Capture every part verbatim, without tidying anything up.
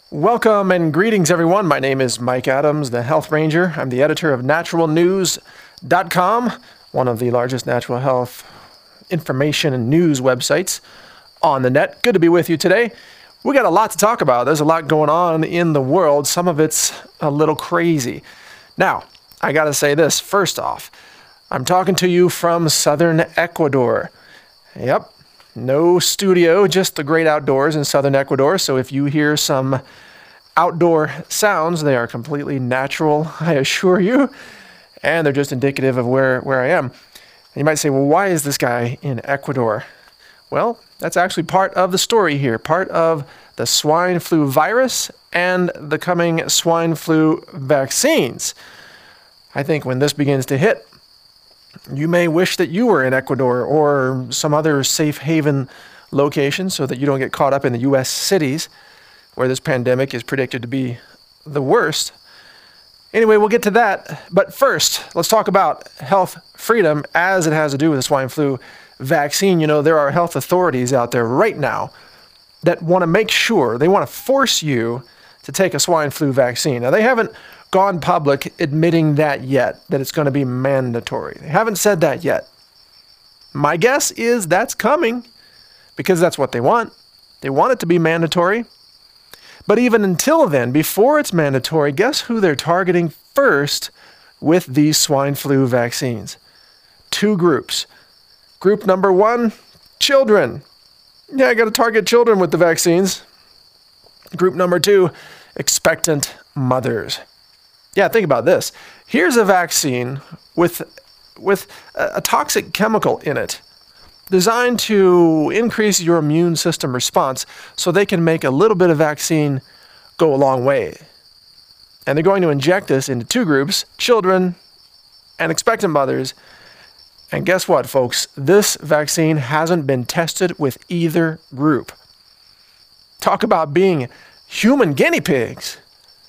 Welcome and greetings, everyone. My name is Mike Adams, the Health Ranger. I'm the editor of natural news dot com, one of the largest natural health information and news websites on the net. Good to be with you today. We got a lot to talk about. There's a lot going on in the world. Some of it's a little crazy. Now, I got to say this. First off, I'm talking to you from southern Ecuador. Yep. No studio, just the great outdoors in southern Ecuador. So if you hear some outdoor sounds, they are completely natural, I assure you. And they're just indicative of where, where I am. And you might say, well, why is this guy in Ecuador? Well, that's actually part of the story here, part of the swine flu virus and the coming swine flu vaccines. I think when this begins to hit, you may wish that you were in Ecuador or some other safe haven location so that you don't get caught up in the U S cities where this pandemic is predicted to be the worst. Anyway, we'll get to that. But first, let's talk about health freedom as it has to do with the swine flu vaccine. You know, there are health authorities out there right now that want to make sure, they want to force you to take a swine flu vaccine. Now, they haven't gone public admitting that yet, that it's going to be mandatory. They haven't said that yet. My guess is that's coming because that's what they want. They want it to be mandatory. But even until then, before it's mandatory, guess who they're targeting first with these swine flu vaccines? Two groups. Group number one, children. Yeah, I got to target children with the vaccines. Group number two, expectant mothers. Yeah, think about this. Here's a vaccine with, with a, a toxic chemical in it designed to increase your immune system response so they can make a little bit of vaccine go a long way. And they're going to inject this into two groups, children and expectant mothers. And guess what, folks? This vaccine hasn't been tested with either group. Talk about being human guinea pigs.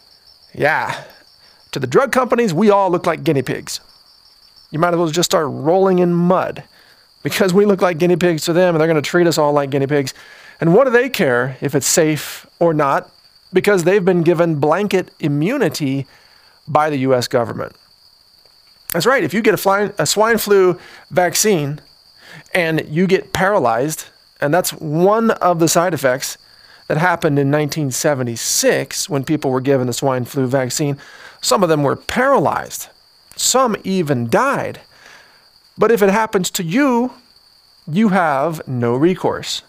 Yeah. To the drug companies, we all look like guinea pigs. You might as well just start rolling in mud because we look like guinea pigs to them and they're going to treat us all like guinea pigs. And what do they care if it's safe or not? Because they've been given blanket immunity by the U S government. That's right. If you get a, fly, a swine flu vaccine and you get paralyzed, and that's one of the side effects that happened in nineteen seventy-six when people were given the swine flu vaccine. Some of them were paralyzed. Some even died. But if it happens to you, you have no recourse.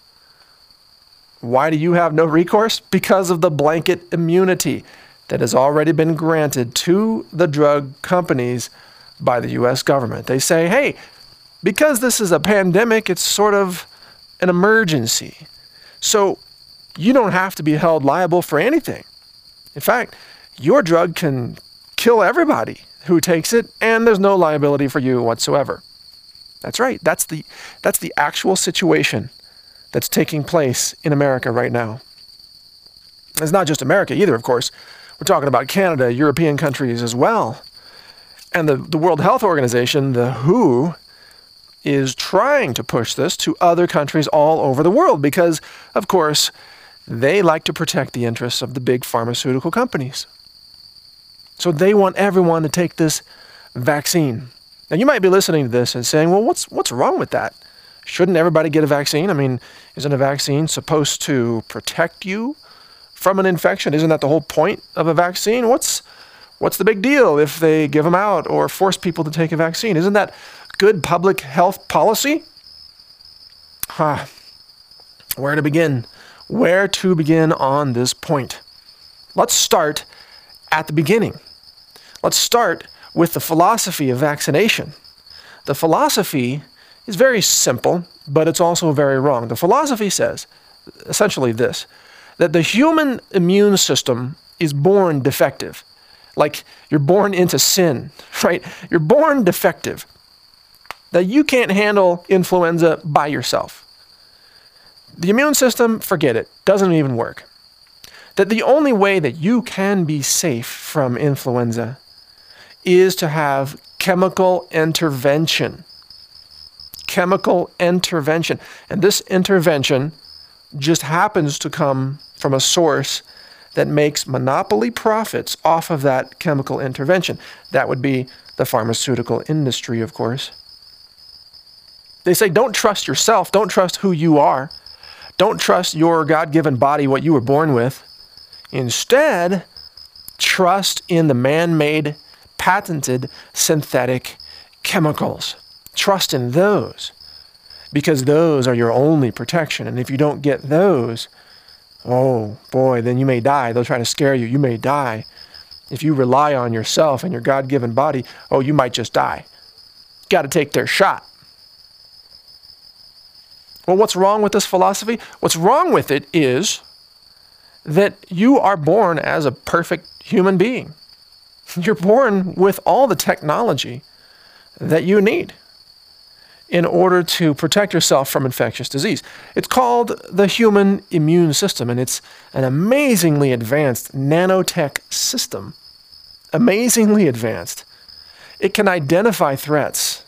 Why do you have no recourse? Because of the blanket immunity that has already been granted to the drug companies by the U S government. They say, hey, because this is a pandemic, it's sort of an emergency. So you don't have to be held liable for anything. In fact, your drug can kill everybody who takes it, and there's no liability for you whatsoever. That's right. That's the, that's the actual situation that's taking place in America right now. It's not just America either, of course. We're talking about Canada, European countries as well. And the, the World Health Organization, the W H O, is trying to push this to other countries all over the world because, of course, they like to protect the interests of the big pharmaceutical companies. So they want everyone to take this vaccine. Now, you might be listening to this and saying, well, what's what's wrong with that? Shouldn't everybody get a vaccine? I mean, isn't a vaccine supposed to protect you from an infection? Isn't that the whole point of a vaccine? What's what's the big deal if they give them out or force people to take a vaccine? Isn't that good public health policy? Huh. Where to begin? Where to begin on this point? Let's start at the beginning. Let's start with the philosophy of vaccination. The philosophy is very simple, but it's also very wrong. The philosophy says essentially this, that the human immune system is born defective. Like you're born into sin, right? You're born defective. That you can't handle influenza by yourself. The immune system, forget it, doesn't even work. That the only way that you can be safe from influenza is to have chemical intervention. Chemical intervention. And this intervention just happens to come from a source that makes monopoly profits off of that chemical intervention. That would be the pharmaceutical industry, of course. They say, don't trust yourself. Don't trust who you are. Don't trust your God-given body, what you were born with. Instead, trust in the man-made, patented, synthetic chemicals. Trust in those, because those are your only protection. And if you don't get those, oh boy, then you may die. They'll try to scare you. You may die. If you rely on yourself and your God-given body, oh, you might just die. Got to take their shot. Well, what's wrong with this philosophy? What's wrong with it is that you are born as a perfect human being. You're born with all the technology that you need in order to protect yourself from infectious disease. It's called the human immune system, and it's an amazingly advanced nanotech system. Amazingly advanced. It can identify threats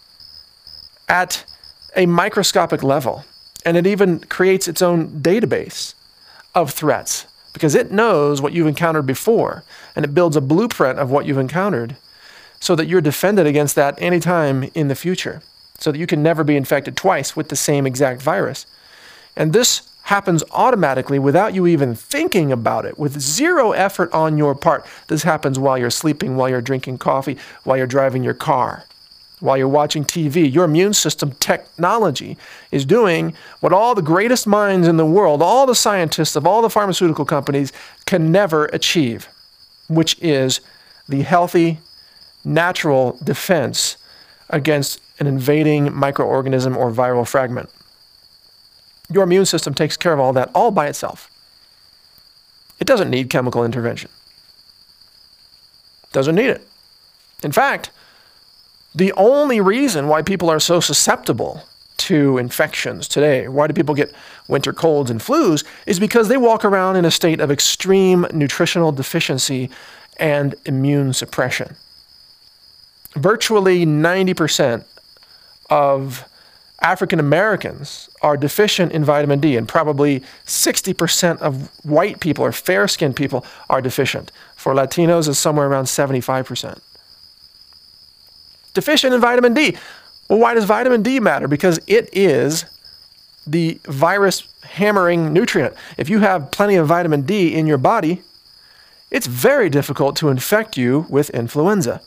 at a microscopic level, and it even creates its own database of threats because it knows what you've encountered before, and it builds a blueprint of what you've encountered so that you're defended against that anytime in the future, so that you can never be infected twice with the same exact virus. And this happens automatically without you even thinking about it, with zero effort on your part. This happens while you're sleeping, while you're drinking coffee, while you're driving your car, while you're watching T V. Your immune system technology is doing what all the greatest minds in the world, all the scientists of all the pharmaceutical companies can never achieve, which is the healthy, natural defense against an invading microorganism or viral fragment. Your immune system takes care of all that all by itself. It doesn't need chemical intervention. Doesn't need it. In fact, the only reason why people are so susceptible to infections today, why do people get winter colds and flus, is because they walk around in a state of extreme nutritional deficiency and immune suppression. Virtually ninety percent of African Americans are deficient in vitamin D, and probably sixty percent of white people or fair-skinned people are deficient. For Latinos, it's somewhere around seventy-five percent. Deficient in vitamin D. Well, why does vitamin D matter? Because it is the virus-hammering nutrient. If you have plenty of vitamin D in your body, it's very difficult to infect you with influenza.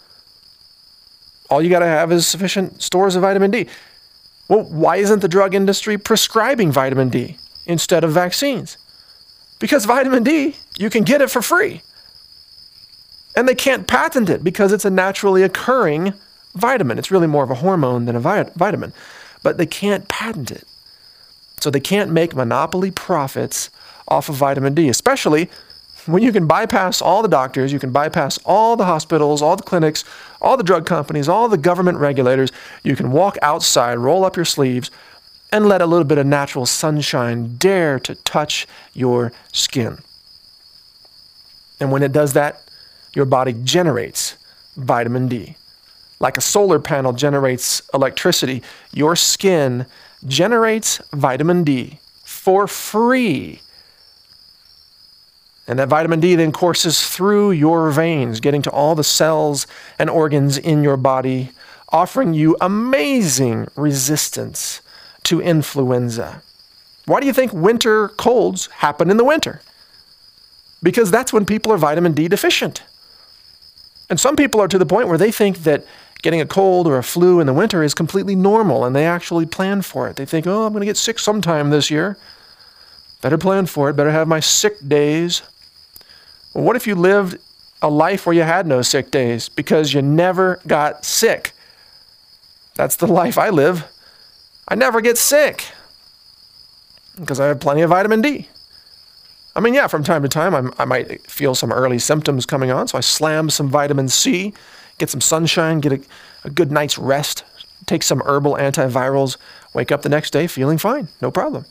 All you got to have is sufficient stores of vitamin D. Well, why isn't the drug industry prescribing vitamin D instead of vaccines? Because vitamin D, you can get it for free. And they can't patent it because it's a naturally occurring vitamin. It's really more of a hormone than a vi- vitamin. But they can't patent it. So they can't make monopoly profits off of vitamin D, especially when you can bypass all the doctors, you can bypass all the hospitals, all the clinics, all the drug companies, all the government regulators. You can walk outside, roll up your sleeves, and let a little bit of natural sunshine dare to touch your skin. And when it does that, your body generates vitamin D. Like a solar panel generates electricity, your skin generates vitamin D for free. And that vitamin D then courses through your veins, getting to all the cells and organs in your body, offering you amazing resistance to influenza. Why do you think winter colds happen in the winter? Because that's when people are vitamin D deficient. And some people are to the point where they think that getting a cold or a flu in the winter is completely normal, and they actually plan for it. They think, oh, I'm going to get sick sometime this year. Better plan for it, better have my sick days. Well, what if you lived a life where you had no sick days because you never got sick? That's the life I live. I never get sick because I have plenty of vitamin D. I mean, yeah, from time to time, I'm, I might feel some early symptoms coming on, so I slam some vitamin C, get some sunshine, get a, a good night's rest, take some herbal antivirals, wake up the next day feeling fine, no problem.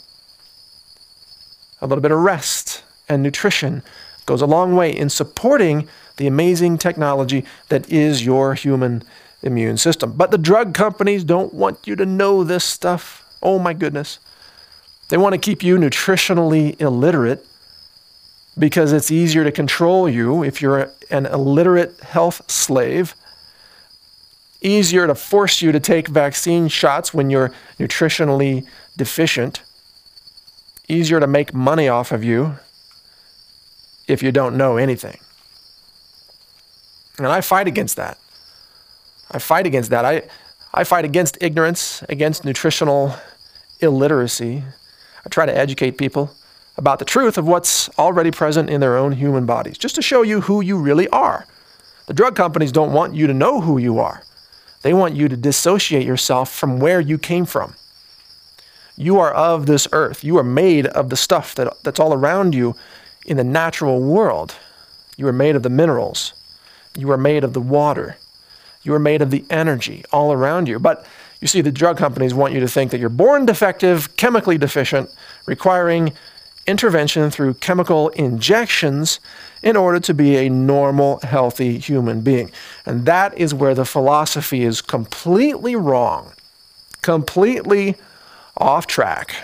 A little bit of rest and nutrition goes a long way in supporting the amazing technology that is your human immune system. But the drug companies don't want you to know this stuff. Oh my goodness. They want to keep you nutritionally illiterate. because it's easier to control you if you're an illiterate health slave, easier to force you to take vaccine shots when you're nutritionally deficient, easier to make money off of you if you don't know anything. And I fight against that. I fight against that. I, I fight against ignorance, against nutritional illiteracy. I try to educate people about the truth of what's already present in their own human bodies, just to show you who you really are. The drug companies don't want you to know who you are. They want you to dissociate yourself from where you came from. You are of this earth. You are made of the stuff that, that's all around you in the natural world. You are made of the minerals. You are made of the water. You are made of the energy all around you. But you see, the drug companies want you to think that you're born defective, chemically deficient, requiring intervention through chemical injections in order to be a normal, healthy human being. And that is where the philosophy is completely wrong, completely off track.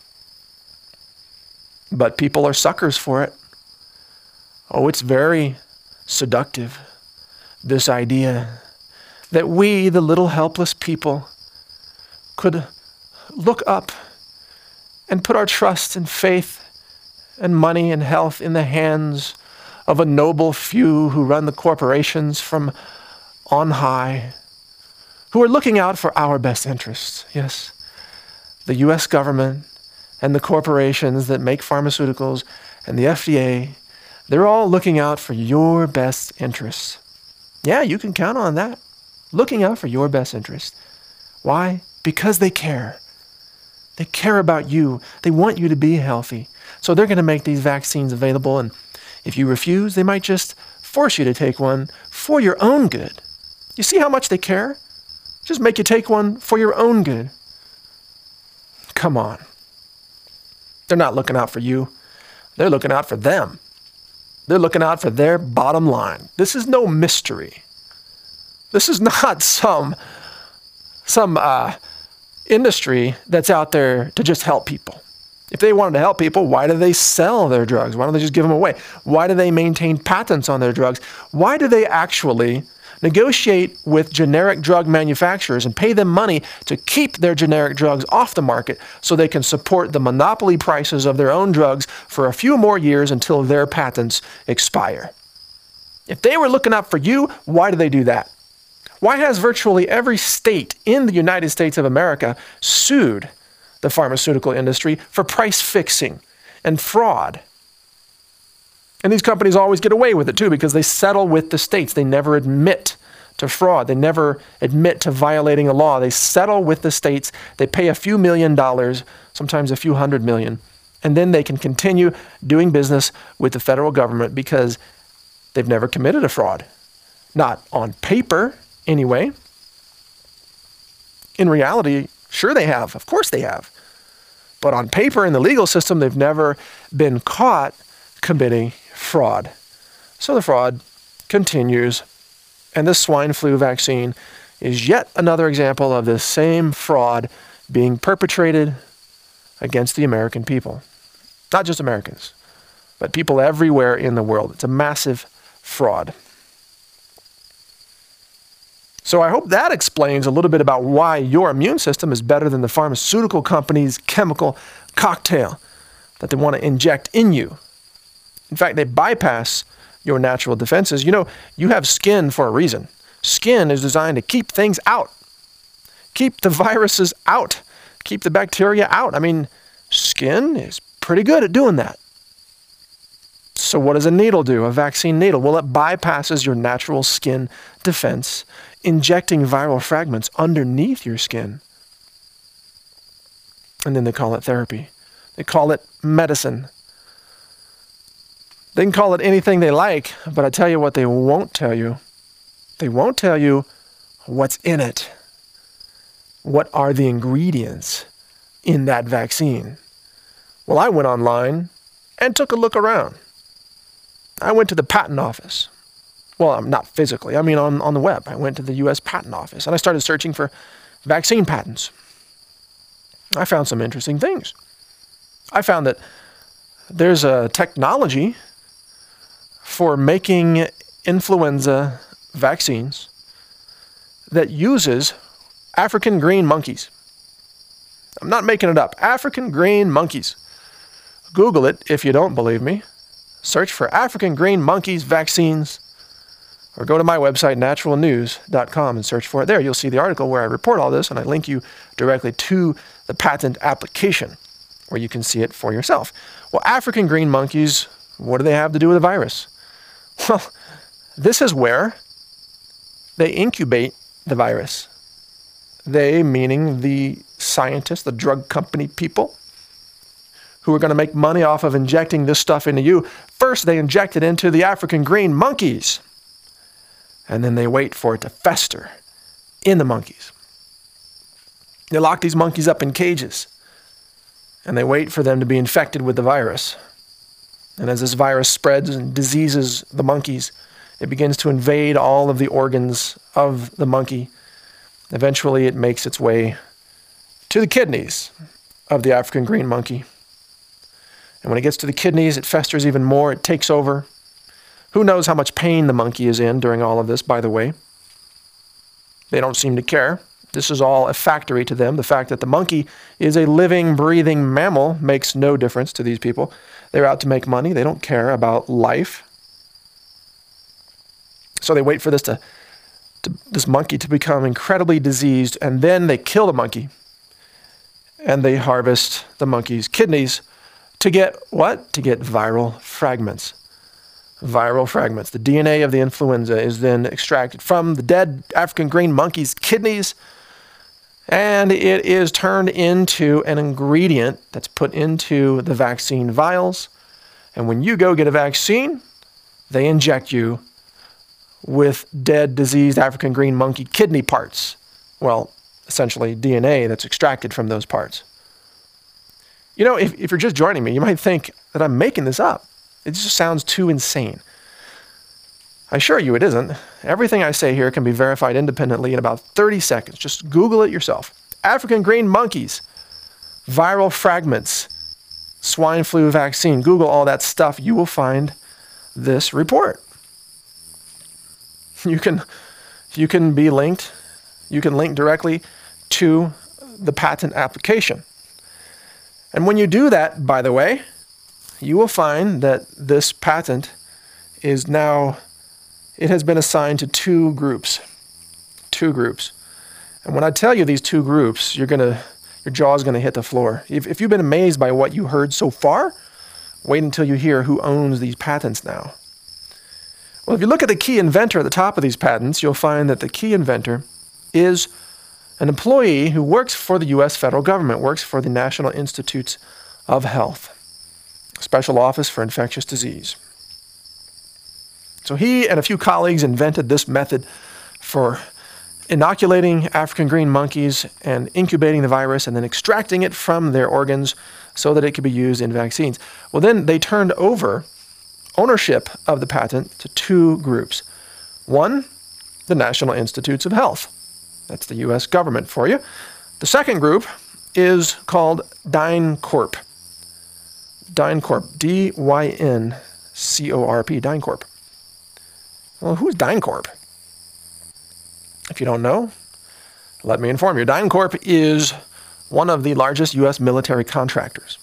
But people are suckers for it. Oh, it's very seductive, this idea that we, the little helpless people, could look up and put our trust and faith and money and health in the hands of a noble few who run the corporations from on high, who are looking out for our best interests. Yes, the U S government and the corporations that make pharmaceuticals and the F D A, they're all looking out for your best interests. Yeah, you can count on that. Looking out for your best interest. Why? Because they care. They care about you. They want you to be healthy. So they're going to make these vaccines available, and if you refuse, they might just force you to take one for your own good. You see how much they care? Just make you take one for your own good. Come on. They're not looking out for you. They're looking out for them. They're looking out for their bottom line. This is no mystery. This is not some, some uh, industry that's out there to just help people. If they wanted to help people, why do they sell their drugs? Why don't they just give them away? Why do they maintain patents on their drugs? Why do they actually negotiate with generic drug manufacturers and pay them money to keep their generic drugs off the market so they can support the monopoly prices of their own drugs for a few more years until their patents expire? If they were looking out for you, why do they do that? Why has virtually every state in the United States of America sued the pharmaceutical industry for price fixing and fraud? And these companies always get away with it too because they settle with the states. They never admit to fraud. They never admit to violating a law. They settle with the states. They pay a few million dollars, sometimes a few hundred million, and then they can continue doing business with the federal government because they've never committed a fraud. Not on paper, anyway. In reality, sure they have. Of course they have. But on paper, in the legal system, they've never been caught committing fraud. So the fraud continues. And this swine flu vaccine is yet another example of this same fraud being perpetrated against the American people. Not just Americans, but people everywhere in the world. It's a massive fraud. So I hope that explains a little bit about why your immune system is better than the pharmaceutical company's chemical cocktail that they want to inject in you. In fact, they bypass your natural defenses. You know, you have skin for a reason. Skin is designed to keep things out, keep the viruses out, keep the bacteria out. I mean, skin is pretty good at doing that. So what does a needle do, a vaccine needle? Well, it bypasses your natural skin defense, injecting viral fragments underneath your skin. And then they call it therapy. They call it medicine. They can call it anything they like, but I tell you what they won't tell you. They won't tell you what's in it. What are the ingredients in that vaccine? Well, I went online and took a look around. I went to the patent office. Well, not physically, I mean on, on the web. I went to the U S patent office and I started searching for vaccine patents. I found some interesting things. I found that there's a technology for making influenza vaccines that uses African green monkeys. I'm not making it up. African green monkeys. Google it if you don't believe me. Search for African green monkeys vaccines, or go to my website, natural news dot com, and search for it there. You'll see the article where I report all this, and I link you directly to the patent application where you can see it for yourself. Well, African green monkeys, what do they have to do with the virus? Well, this is where they incubate the virus. They, meaning the scientists, the drug company people, who are going to make money off of injecting this stuff into you. First, they inject it into the African green monkeys, and then they wait for it to fester in the monkeys. They lock these monkeys up in cages, and they wait for them to be infected with the virus. And as this virus spreads and diseases the monkeys, it begins to invade all of the organs of the monkey. Eventually, it makes its way to the kidneys of the African green monkey. And when it gets to the kidneys, it festers even more. It takes over. Who knows how much pain the monkey is in during all of this, by the way. They don't seem to care. This is all a factory to them. The fact that the monkey is a living, breathing mammal makes no difference to these people. They're out to make money. They don't care about life. So they wait for this to, to this monkey to become incredibly diseased, and then they kill the monkey. And they harvest the monkey's kidneys to get what? To get viral fragments. Viral fragments. The D N A of the influenza is then extracted from the dead African green monkey's kidneys, and it is turned into an ingredient that's put into the vaccine vials. And when you go get a vaccine, they inject you with dead, diseased African green monkey kidney parts. Well, essentially D N A that's extracted from those parts. You know, if, if you're just joining me, you might think that I'm making this up. It just sounds too insane. I assure you it isn't. Everything I say here can be verified independently in about thirty seconds. Just Google it yourself. African green monkeys, viral fragments, swine flu vaccine. Google all that stuff. You will find this report. You can, you can be linked. You can link directly to the patent application. And when you do that, by the way, you will find that this patent is now, it has been assigned to two groups. Two groups. And when I tell you these two groups, you're gonna, your jaw's gonna hit the floor. If, if you've been amazed by what you heard so far, wait until you hear who owns these patents now. Well, if you look at the key inventor at the top of these patents, you'll find that the key inventor is an employee who works for the U S federal government, works for the National Institutes of Health, Special Office for Infectious Disease. So he and a few colleagues invented this method for inoculating African green monkeys and incubating the virus and then extracting it from their organs so that it could be used in vaccines. Well, then they turned over ownership of the patent to two groups. One, the National Institutes of Health. That's the U S government for you. The second group is called DynCorp. DynCorp, D Y N C O R P, DynCorp. Well, who's DynCorp? If you don't know, let me inform you. DynCorp is one of the largest U S military contractors.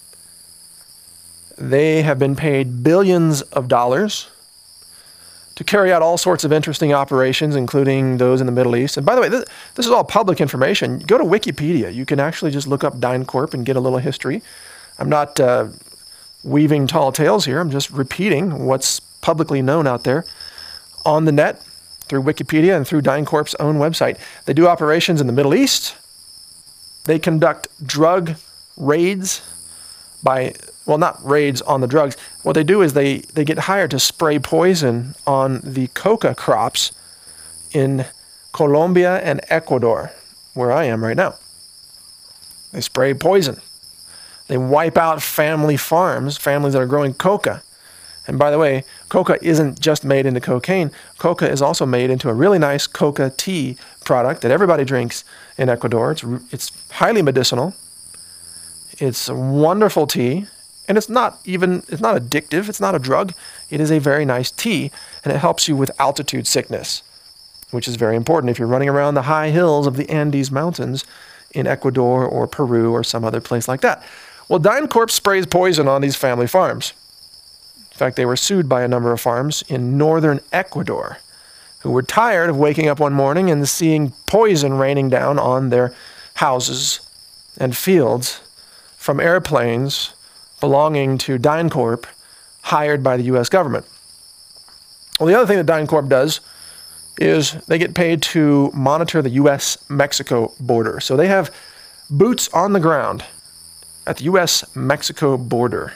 They have been paid billions of dollars to carry out all sorts of interesting operations, including those in the Middle East. And by the way, this, this is all public information. Go to Wikipedia. You can actually just look up DynCorp and get a little history. I'm not uh, weaving tall tales here. I'm just repeating what's publicly known out there on the net through Wikipedia and through DynCorp's own website. They do operations in the Middle East. They conduct drug raids by, well, not raids on the drugs. What they do is they, they get hired to spray poison on the coca crops in Colombia and Ecuador, where I am right now. They spray poison. They wipe out family farms, families that are growing coca. And by the way, coca isn't just made into cocaine. Coca is also made into a really nice coca tea product that everybody drinks in Ecuador. It's, it's highly medicinal. It's a wonderful tea. And it's not even, it's not addictive. It's not a drug. It is a very nice tea, and it helps you with altitude sickness, which is very important if you're running around the high hills of the Andes Mountains in Ecuador or Peru or some other place like that. Well, DynCorp sprays poison on these family farms. In fact, they were sued by a number of farms in northern Ecuador who were tired of waking up one morning and seeing poison raining down on their houses and fields from airplanes belonging to DynCorp, hired by the U S government. Well, the other thing that DynCorp does is they get paid to monitor the U S Mexico border. So they have boots on the ground at the U S Mexico border.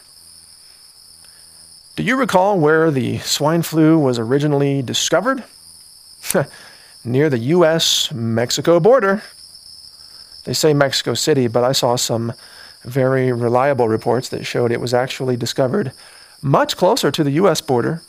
Do you recall where the swine flu was originally discovered? Near the U S Mexico border. They say Mexico City, but I saw some very reliable reports that showed it was actually discovered much closer to the U S border,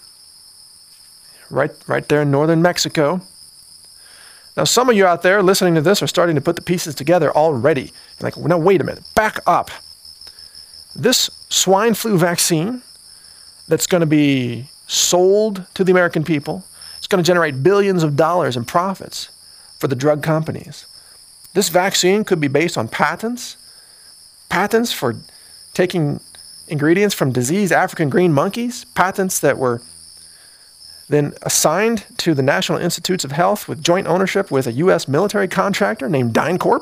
right, right there in northern Mexico. Now, some of you out there listening to this are starting to put the pieces together already. You're like, now wait a minute, back up. This swine flu vaccine that's going to be sold to the American people, it's going to generate billions of dollars in profits for the drug companies. This vaccine could be based on patents, patents for taking ingredients from diseased African green monkeys, patents that were then assigned to the National Institutes of Health with joint ownership with a U S military contractor named DynCorp.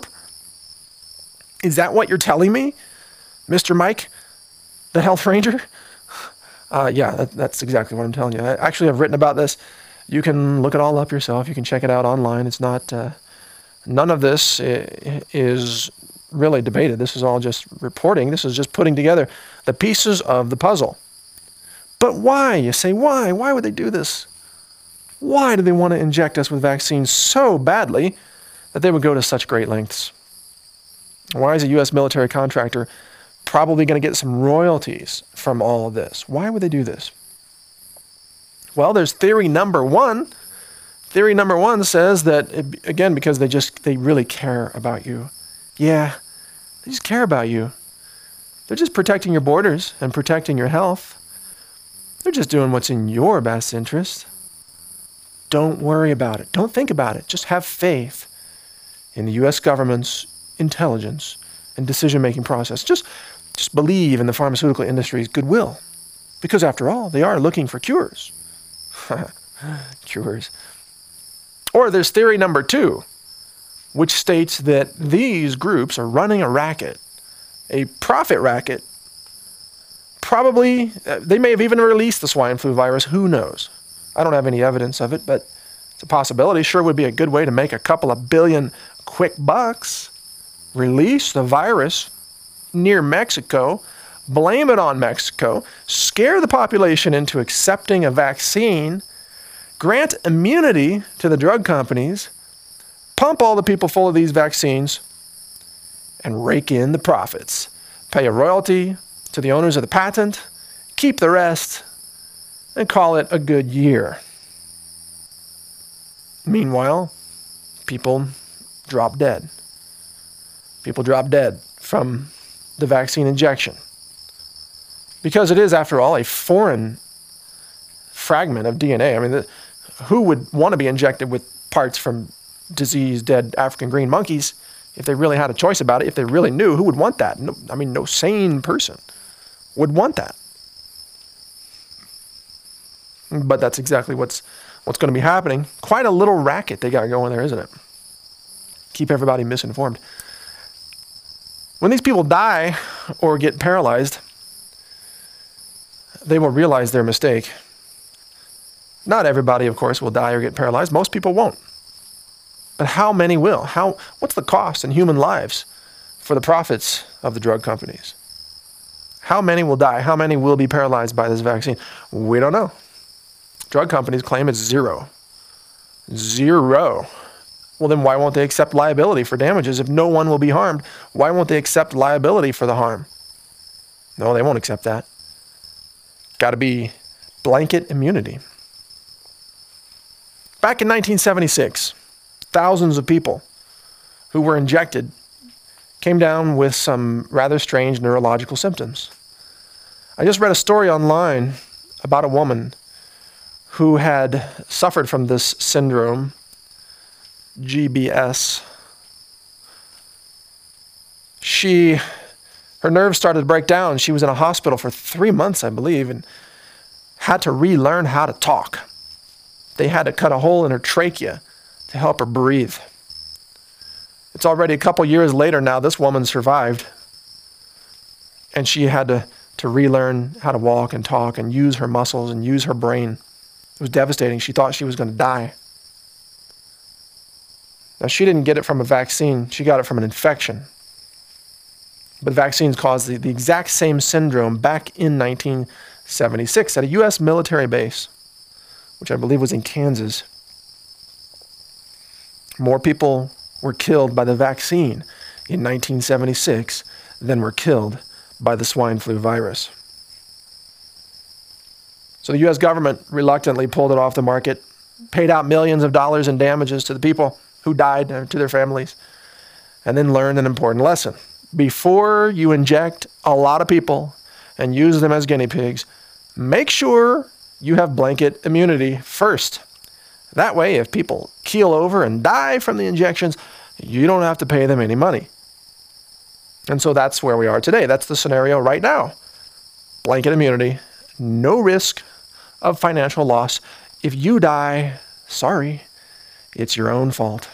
Is that what you're telling me, Mister Mike, the Health Ranger? Uh, yeah, that, that's exactly what I'm telling you. I actually have written about this. You can look it all up yourself. You can check it out online. It's not, uh, none of this is really debated. This is all just reporting. This is just putting together the pieces of the puzzle. But why? You say, why? Why would they do this? Why do they want to inject us with vaccines so badly that they would go to such great lengths? Why is a U S military contractor probably going to get some royalties from all of this? Why would they do this? Well, there's theory number one. Theory number one says that, it, again, because they just, they really care about you. Yeah, they just care about you. They're just protecting your borders and protecting your health. They're just doing what's in your best interest. Don't worry about it. Don't think about it. Just have faith in the U S government's intelligence and decision-making process. Just, just believe in the pharmaceutical industry's goodwill. Because after all, they are looking for cures. Cures. Or there's theory number two, which states that these groups are running a racket, a profit racket. Probably, uh, they may have even released the swine flu virus. Who knows? I don't have any evidence of it, but it's a possibility. Sure would be a good way to make a couple of billion quick bucks. Release the virus near Mexico, blame it on Mexico, scare the population into accepting a vaccine, grant immunity to the drug companies, pump all the people full of these vaccines, and rake in the profits. Pay a royalty to the owners of the patent, keep the rest, and call it a good year. Meanwhile, people drop dead. People drop dead from the vaccine injection. Because it is, after all, a foreign fragment of D N A. I mean, the, who would want to be injected with parts from diseased, dead African green monkeys if they really had a choice about it? If they really knew, who would want that? No, I mean, no sane person would want that. But that's exactly what's what's going to be happening. Quite a little racket they got going there, isn't it? Keep everybody misinformed. When these people die or get paralyzed, they will realize their mistake. Not everybody, of course, will die or get paralyzed. Most people won't. But how many will? How? What's the cost in human lives for the profits of the drug companies? How many will die? How many will be paralyzed by this vaccine? We don't know. Drug companies claim it's zero. Zero. Well, then why won't they accept liability for damages? If no one will be harmed, why won't they accept liability for the harm? No, they won't accept that. Got to be blanket immunity. Back in nineteen seventy-six, thousands of people who were injected came down with some rather strange neurological symptoms. I just read a story online about a woman who had suffered from this syndrome, G B S. She, her nerves started to break down. She was in a hospital for three months, I believe, and had to relearn how to talk. They had to cut a hole in her trachea to help her breathe. It's already a couple years later now. This woman survived, and she had to, to relearn how to walk and talk and use her muscles and use her brain. It was devastating. She thought she was going to die. Now, she didn't get it from a vaccine. She got it from an infection. But vaccines caused the, the exact same syndrome back in nineteen seventy-six at a U S military base, which I believe was in Kansas. More people were killed by the vaccine in nineteen seventy-six than were killed by the swine flu virus. So the U S government reluctantly pulled it off the market, paid out millions of dollars in damages to the people who died, uh, to their families, and then learned an important lesson. Before you inject a lot of people and use them as guinea pigs, make sure you have blanket immunity first. That way, if people keel over and die from the injections, you don't have to pay them any money. And so that's where we are today. That's the scenario right now. Blanket immunity, no risk of financial loss. If you die, sorry, it's your own fault.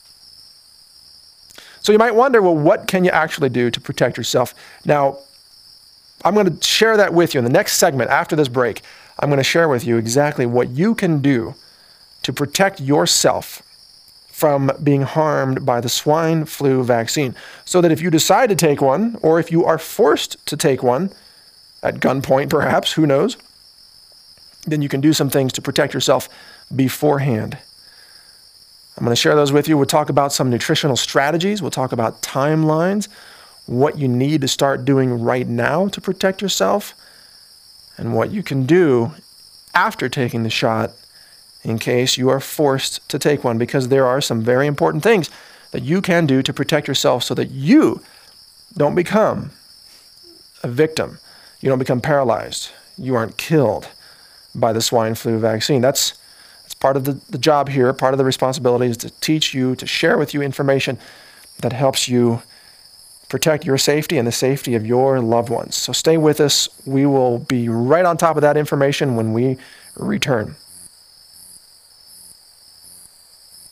So you might wonder, well, what can you actually do to protect yourself? Now, I'm going to share that with you in the next segment after this break. I'm going to share with you exactly what you can do to protect yourself from being harmed by the swine flu vaccine, so that if you decide to take one, or if you are forced to take one, at gunpoint perhaps, who knows, then you can do some things to protect yourself beforehand. I'm going to share those with you. We'll talk about some nutritional strategies. We'll talk about timelines, what you need to start doing right now to protect yourself, and what you can do after taking the shot in case you are forced to take one, because there are some very important things that you can do to protect yourself so that you don't become a victim. You don't become paralyzed. You aren't killed by the swine flu vaccine. That's It's part of the, the job here, part of the responsibility is to teach you, to share with you information that helps you protect your safety and the safety of your loved ones. So stay with us. We will be right on top of that information when we return.